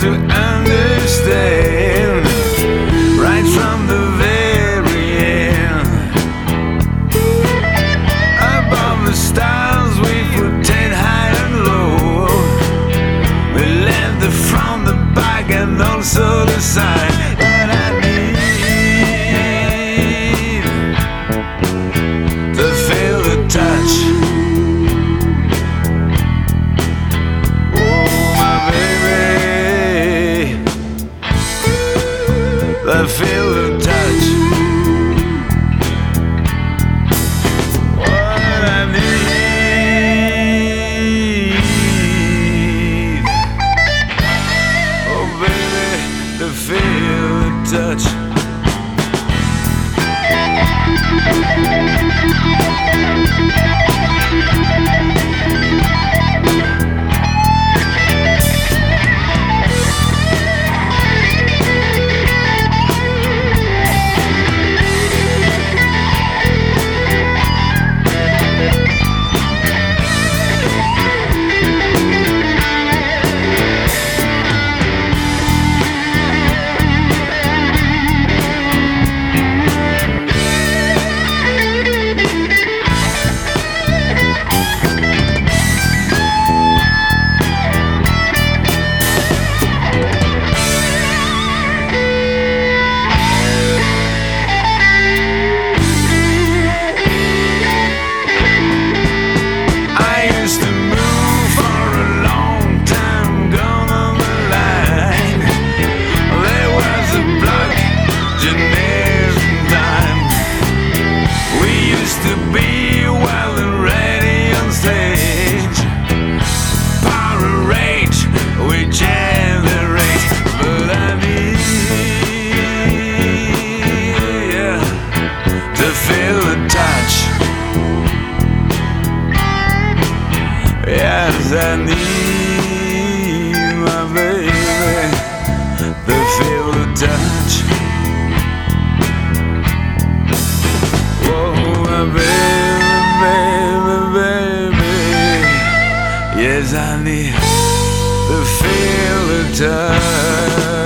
to understand right from the very end. Above the stars we floated high and low. We left the front, the back, and also the side. But I need to feel the touch. I feel the touch. What I need, oh baby, to feel the touch. To be well and ready on stage, power rage we generate. But I need, yeah, to feel the touch. Yes, I need my baby to feel the touch. Yes, I need to feel the touch.